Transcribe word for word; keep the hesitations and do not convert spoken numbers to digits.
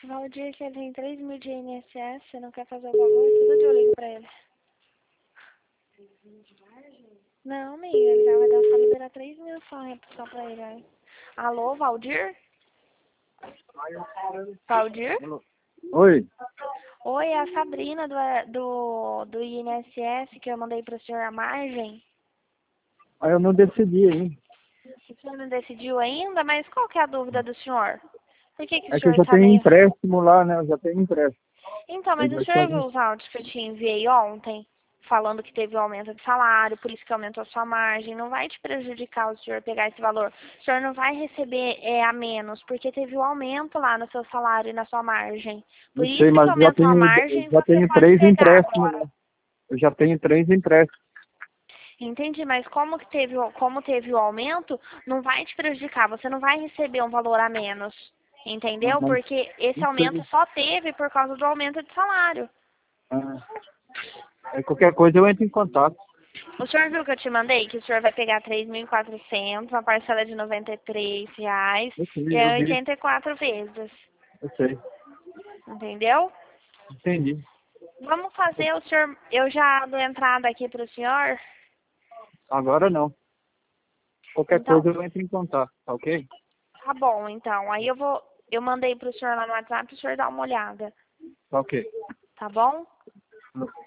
Valdir, que ele tem três mil de I N S S, você não quer fazer o valor? Tudo dia eu ligo pra ele. Não, amiga, ele já vai dar só liberar três mil só, só pra ele. Aí. Alô, Valdir? Valdir? Oi. Oi, é a Sabrina do, do, do I N S S que eu mandei pro senhor a margem. Aí eu não decidi ainda. O senhor não decidiu ainda, mas qual que é a dúvida do senhor? Por que, que o É que eu senhor já tá tenho meio... empréstimo lá, né? Eu já tenho empréstimo. Então, Aí mas o vai senhor viu ser- os áudios que eu te enviei ontem? Falando que teve um aumento de salário, por isso que aumentou a sua margem. Não vai te prejudicar o senhor pegar esse valor. O senhor não vai receber é, a menos, porque teve um aumento lá no seu salário e na sua margem. Por Não sei, isso que mas já aumentou a tenho, margem, já você tenho pode três pegar empréstimos agora. lá. Eu já tenho três empréstimos. Entendi, mas como que teve, o- como teve o aumento, não vai te prejudicar. Você não vai receber um valor a menos. Entendeu? Uhum. Porque esse Não aumento sei. só teve por causa do aumento de salário. Ah, aí qualquer coisa eu entro em contato. O senhor viu que eu te mandei? Que o senhor vai pegar três mil e quatrocentos, uma parcela de noventa e três reais Eu e sei, eu é vi. oitenta e quatro vezes. Eu sei. Entendeu? Entendi. Vamos fazer o senhor... Eu já dou entrada aqui para o senhor. Agora não. Qualquer Então, coisa eu entro em contato, tá ok? tá bom, então. Aí eu vou... Eu mandei para o senhor lá no WhatsApp, o senhor dá uma olhada. Tá ok. Tá bom?